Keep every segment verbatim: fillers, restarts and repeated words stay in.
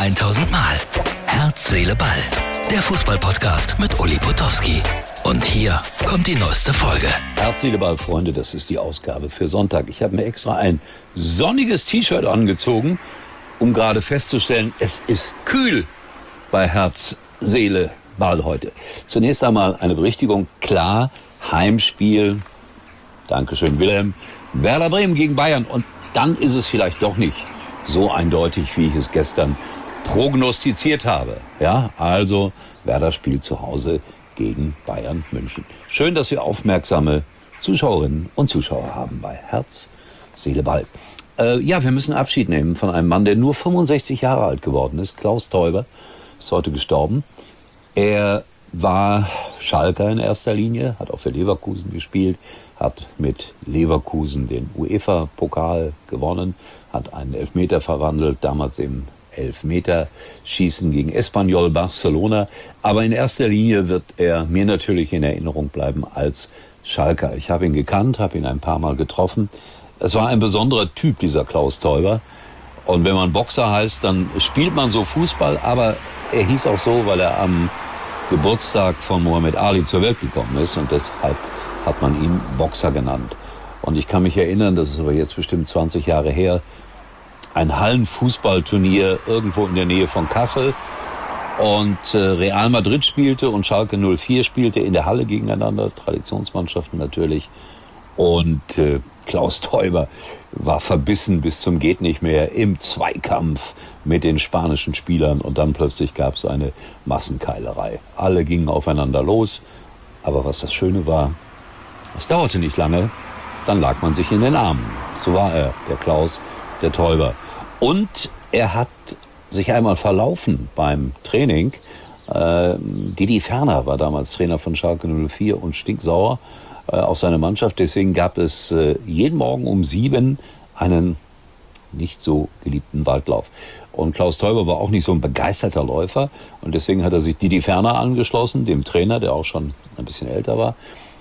tausend Mal. Herz, Seele, Ball. Der Fußball-Podcast mit Uli Potowski. Und hier kommt die neueste Folge. Herz, Seele, Ball, Freunde, das ist die Ausgabe für Sonntag. Ich habe mir extra ein sonniges T-Shirt angezogen, um gerade festzustellen, es ist kühl bei Herz, Seele, Ball heute. Zunächst einmal eine Berichtigung. Klar, Heimspiel, Dankeschön Wilhelm, Werder Bremen gegen Bayern. Und dann ist es vielleicht doch nicht so eindeutig, wie ich es gestern prognostiziert habe. Ja, also Werder spielt zu Hause gegen Bayern München. Schön, dass wir aufmerksame Zuschauerinnen und Zuschauer haben bei Herz, Seele, Ball. Äh, ja, wir müssen Abschied nehmen von einem Mann, der nur fünfundsechzig Jahre alt geworden ist. Klaus Teuber ist heute gestorben. Er war Schalker in erster Linie, hat auch für Leverkusen gespielt, hat mit Leverkusen den UEFA-Pokal gewonnen, hat einen Elfmeter verwandelt, damals im Elfmeterschießen gegen Espanyol Barcelona. Aber in erster Linie wird er mir natürlich in Erinnerung bleiben als Schalker. Ich habe ihn gekannt, habe ihn ein paar Mal getroffen. Es war ein besonderer Typ, dieser Klaus Teuber. Und wenn man Boxer heißt, dann spielt man so Fußball, aber er hieß auch so, weil er am Geburtstag von Muhammad Ali zur Welt gekommen ist und deshalb hat man ihn Boxer genannt. Und ich kann mich erinnern, das ist aber jetzt bestimmt zwanzig Jahre her, ein Hallenfußballturnier irgendwo in der Nähe von Kassel und äh, Real Madrid spielte und Schalke null vier spielte in der Halle gegeneinander, Traditionsmannschaften natürlich. Und äh, Klaus Teuber war verbissen bis zum geht nicht mehr im Zweikampf mit den spanischen Spielern und dann plötzlich gab es eine Massenkeilerei. Alle gingen aufeinander los, aber was das Schöne war, es dauerte nicht lange, dann lag man sich in den Armen. So war er, der Klaus, der Teuber. Und er hat sich einmal verlaufen beim Training. Äh, Didi Ferner war damals Trainer von Schalke null vier und stinksauer äh, auf seine Mannschaft. Deswegen gab es äh, jeden Morgen um sieben einen nicht so geliebten Waldlauf. Und Klaus Teuber war auch nicht so ein begeisterter Läufer. Und deswegen hat er sich Didi Ferner angeschlossen, dem Trainer, der auch schon ein bisschen älter war.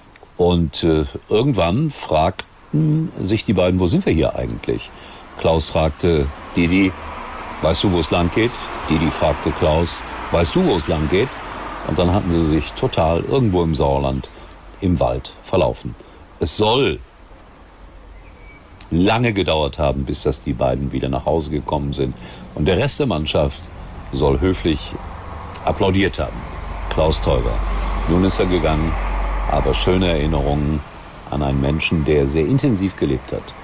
Und äh, irgendwann fragten sich die beiden, wo sind wir hier eigentlich? Klaus fragte Didi, weißt du, wo es lang geht? Didi fragte Klaus, weißt du, wo es lang geht? Und dann hatten sie sich total irgendwo im Sauerland im Wald verlaufen. Es soll lange gedauert haben, bis dass die beiden wieder nach Hause gekommen sind. Und der Rest der Mannschaft soll höflich applaudiert haben. Klaus Teuber. Nun ist er gegangen, aber schöne Erinnerungen an einen Menschen, der sehr intensiv gelebt hat.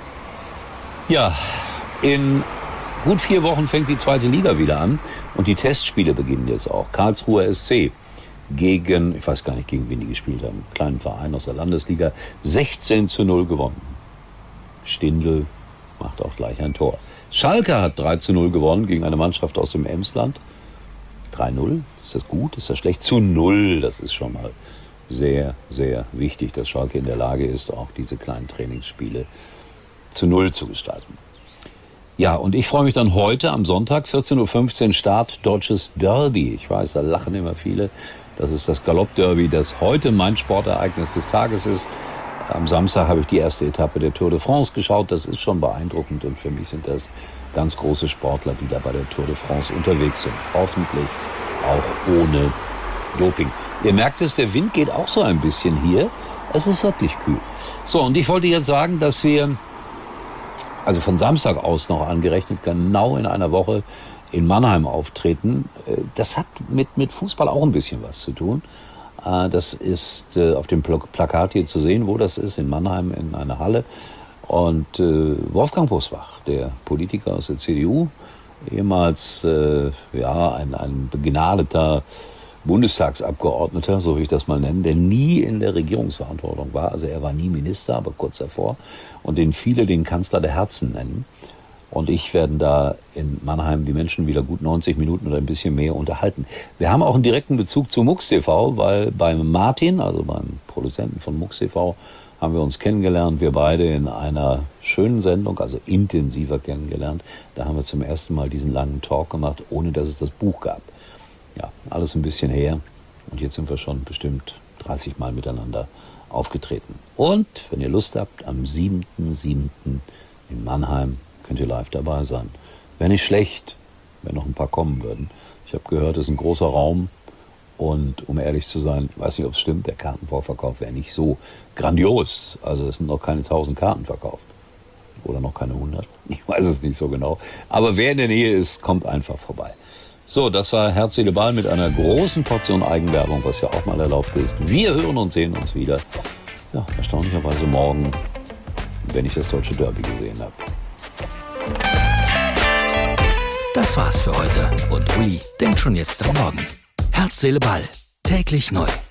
Ja, in gut vier Wochen fängt die zweite Liga wieder an und die Testspiele beginnen jetzt auch. Karlsruher S C gegen, ich weiß gar nicht, gegen wen die gespielt haben, einen kleinen Verein aus der Landesliga, sechzehn zu null gewonnen. Stindl macht auch gleich ein Tor. Schalke hat drei zu null gewonnen gegen eine Mannschaft aus dem Emsland. drei null, ist das gut, ist das schlecht? Zu null, das ist schon mal sehr, sehr wichtig, dass Schalke in der Lage ist, auch diese kleinen Trainingsspiele zu null zu gestalten. Ja, und ich freue mich dann heute am Sonntag, vierzehn Uhr fünfzehn, Start Deutsches Derby. Ich weiß, da lachen immer viele. Das ist das Galopp-Derby, das heute mein Sportereignis des Tages ist. Am Samstag habe ich die erste Etappe der Tour de France geschaut. Das ist schon beeindruckend und für mich sind das ganz große Sportler, die da bei der Tour de France unterwegs sind. Hoffentlich auch ohne Doping. Ihr merkt es, der Wind geht auch so ein bisschen hier. Es ist wirklich kühl. So, und ich wollte jetzt sagen, dass wir also von Samstag aus noch angerechnet, genau in einer Woche in Mannheim auftreten. Das hat mit, mit Fußball auch ein bisschen was zu tun. Das ist auf dem Plakat hier zu sehen, wo das ist, in Mannheim in einer Halle. Und Wolfgang Bosbach, der Politiker aus der C D U, ehemals ja, ein, ein begnadeter Bundestagsabgeordneter, so will ich das mal nennen, der nie in der Regierungsverantwortung war. Also er war nie Minister, aber kurz davor. Und den viele den Kanzler der Herzen nennen. Und ich werden da in Mannheim die Menschen wieder gut neunzig Minuten oder ein bisschen mehr unterhalten. Wir haben auch einen direkten Bezug zu MUX T V, weil beim Martin, also beim Produzenten von MUX T V, haben wir uns kennengelernt. Wir beide in einer schönen Sendung, also intensiver kennengelernt. Da haben wir zum ersten Mal diesen langen Talk gemacht, ohne dass es das Buch gab. Ja, alles ein bisschen her. Und jetzt sind wir schon bestimmt dreißig Mal miteinander aufgetreten. Und, wenn ihr Lust habt, am siebten siebten in Mannheim könnt ihr live dabei sein. Wäre nicht schlecht, wenn noch ein paar kommen würden. Ich habe gehört, es ist ein großer Raum. Und um ehrlich zu sein, ich weiß nicht, ob es stimmt, der Kartenvorverkauf wäre nicht so grandios. Also es sind noch keine tausend Karten verkauft. Oder noch keine hundert. Ich weiß es nicht so genau. Aber wer in der Nähe ist, kommt einfach vorbei. So, das war Herz, Seele, Ball mit einer großen Portion Eigenwerbung, was ja auch mal erlaubt ist. Wir hören und sehen uns wieder. Ja, erstaunlicherweise morgen, wenn ich das deutsche Derby gesehen habe. Das war's für heute. Und Uli denkt schon jetzt am Morgen. Herz, Seele, Ball. Täglich neu.